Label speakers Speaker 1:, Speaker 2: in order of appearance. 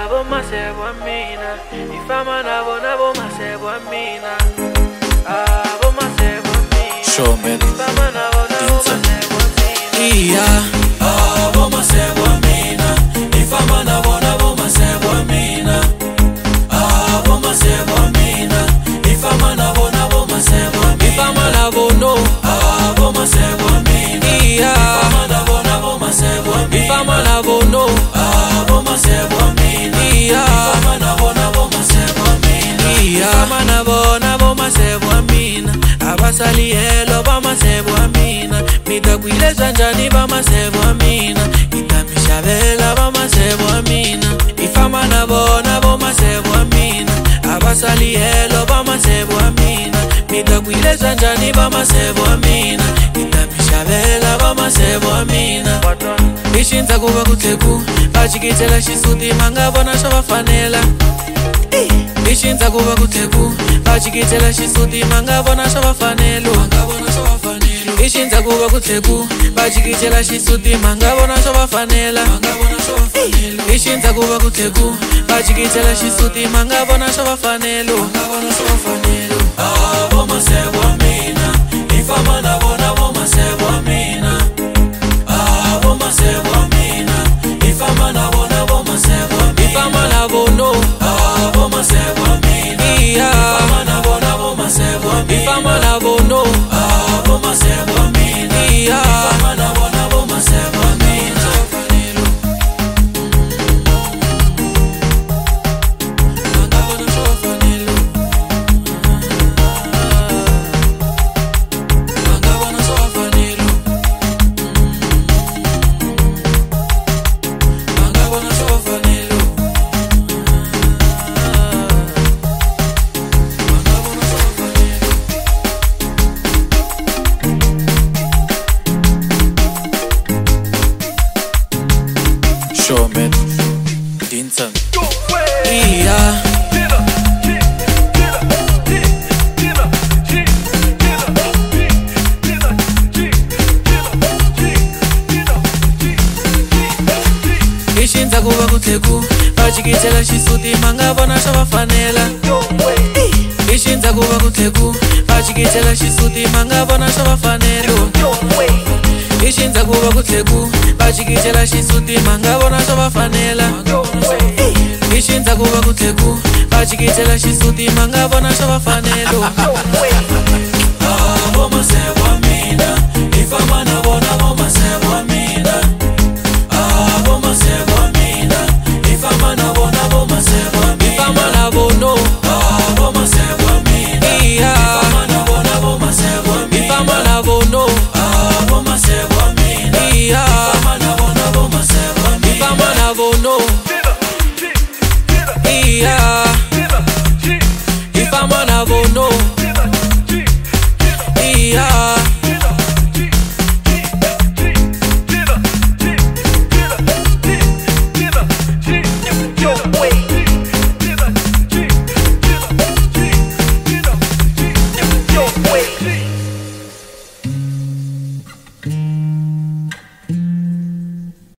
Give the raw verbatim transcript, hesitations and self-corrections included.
Speaker 1: abo masebo amina. Ifama nabo nabo masebo amina. Abo masebo amina.
Speaker 2: Sure, man.
Speaker 1: Ifama nabo nabo masebo amina.
Speaker 2: Yeah. Abo masebo amina. Ifama nabo nabo masebo amina. Abo masebo amina. Ifama nabo nabo masebo amina. Ifama nabo no. Abo masebo amina. Yeah. Ifama nabo nabo masebo amina. Ifama nabo no. Abo masebo amina. Yeah. Ifama nabo nabo masebo amina. Yeah. Ifama nabo nabo masebo amina. Abasaliyelo bamasebo amina. Midakwile zanjani bamasebo amina. Itamishabela bamasebo amina. Ifama nabo nabo masebo amina. Abasaliyelo bamasebo amina. Midakwile zanjani bamasebo amina. Itamishabela bamasebo amina. Ishinza kuba kuteku bajikitela xisuti mangavona swa vafanela. Ishinza kuba kuteku bajikitela xisuti mangavona swa vafanelo. Ishinza kuba kuteku bajikitela xisuti mangavona swa vafanela. Ishinza kuba kuteku bajikitela xisuti mangavona swa vafanelo. Abo masebo amina. Ifama nabo nabo masebo amina. Abo masebo amina. Ifama nabo nabo masebo amina. Ifama nabo no. Abo masebo amina. Ifama nabo nabo masebo amina. Ifama nabo no. Abo masebo amina. Ifama nabo nabo masebo amina. Mangabona sofanelo. Mangabona sofanelo. Mangabona sofanelo. Mangabona sofanelo. Sure, man. Dinsan. Yeah. Ishinza kuba kuteku bajikitela xisuti mangavona swa vafanela. Ishinza kuba kuteku bajikitela xisuti mangavona swa vafanelo. Ishinza kuba kuteku bajikitela xisuti mangavona swa vafanela. Ishinza kuba kuteku bajikitela xisuti mangavona swa vafanelo. Abo masebo